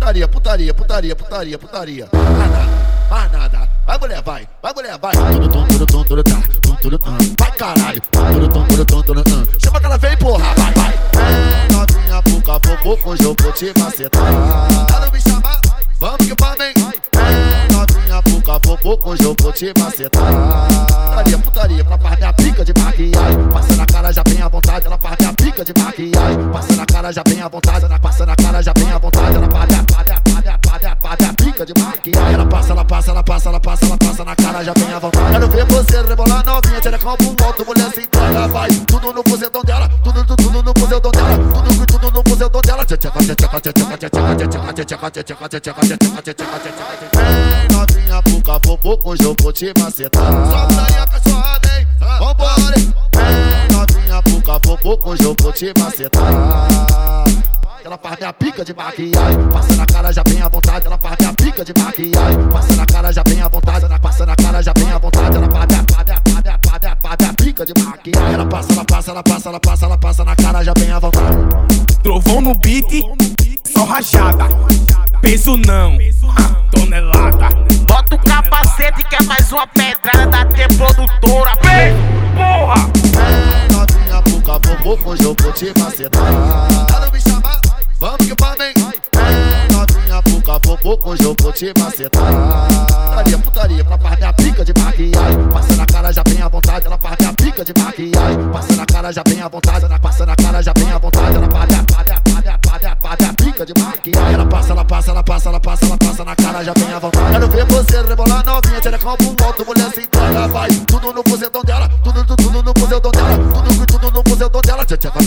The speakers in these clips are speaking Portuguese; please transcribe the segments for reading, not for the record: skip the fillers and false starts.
putaria, putaria, putaria, putaria, putaria. Nada, mais nada. Vai mulher, vai, vai mulher, vai. Vai caralho. Chama aquela vem, porra, vai, vai. Vem novinha pro capô, hoje eu vou te macetar. Tá não me chamar? Vamos que vamos, hein? Vem novinha pro capô, hoje eu vou te macetar. Putaria, putaria, ela faz minha pica de maquiagem. Passa na cara, já bem à vontade, ela faz minha pica de maquiagem. Passa na cara, já bem à vontade, ela passa na cara, já bem à vontade, ela faz minha pica de maquiagem. Ela passa na cara, já bem à vontade. Quero ver você rebolar novinha, tira com pro alto, mulher se entrega, vai. Tudo no buzetão dela, tudo no buzetão dela, tudo no buzetão dela. Vem novinha pro capô, hoje eu vou te macetar. Sobe daí a cachorrada, hein? Vambora, hein? Vem novinha pro capô, hoje eu vou te macetar. Ela faz minha pica de maquiagem. Passa na cara, já bem à vontade, ela faz minha pica de maquiagem. Passa na cara, já bem à vontade, ela passa na cara, já bem à vontade, ela faz minha pica de maquiagem. Ela passa na cara, já bem à vontade. Trovão no beat, só rajada. Peso não, tonelada. Bota o capacete que é mais uma pedrada da T-Produtora. Vem, porra! Vem novinha pro capô, hoje eu vou te macetar. Tá não me chamar? Vamos que vamos, hein? Vem novinha pro capô, hoje eu vou te macetar. Putaria, putaria, ela faz minha pica de maquiagem. Passa na cara, já bem à vontade, ela faz minha pica de maquiagem. Passa na cara, já bem à vontade, ela passa na cara, já bem à vontade, ela faz minha pica de maquiagem. Ela passa na cara, já bem à vontade. Quero ver você rebolar novinha, tira com pro alto, mulher se entrega, vai. Tudo no buzetão dela, tudo no buzetão dela, tudo no buzetão dela.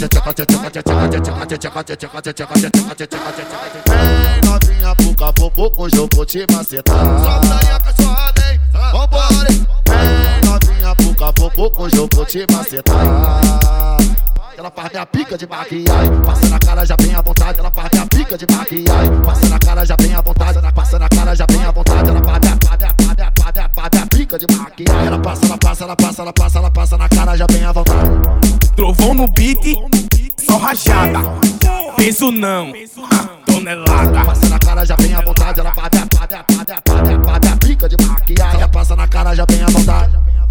Vem novinha pro capô, hoje eu vou te macetar. Sobe daí a cachorrada, hein? Vambora, hein? Vem novinha pro capô, hoje eu vou te macetar. Ela faz minha pica de maquiagem. Passa na cara, já bem à vontade, ela faz minha pica de maquiagem. Passa na cara, já bem à vontade, ela passa na cara, já bem à vontade, ela faz minha pica de maquiagem. Ela passa na cara, já bem à vontade. Trovão no beat, só rajada. Peso não, tonelada. Passa na cara, já bem à vontade, ela faz minha pica de maquiagem. Ela passa na cara, já bem à vontade.